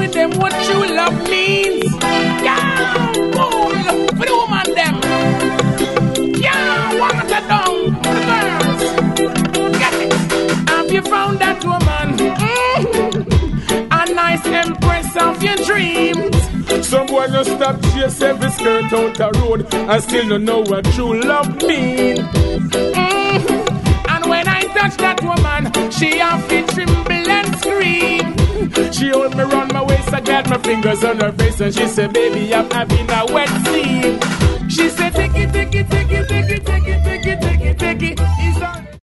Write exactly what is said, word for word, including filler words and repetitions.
showing them what true love means. Yeah, cool for the woman them. Yeah, water down for the girls. Get it? Have you found that woman? Mm-hmm. A nice empress of your dreams. Some boy just stop chase every skirt out the road and still don't know what true love means. Mm-hmm. And when I touch that woman, she have to tremble and scream. She hold me round my waist, I got my fingers on her face, and she said, baby, I'm having a wet sleep.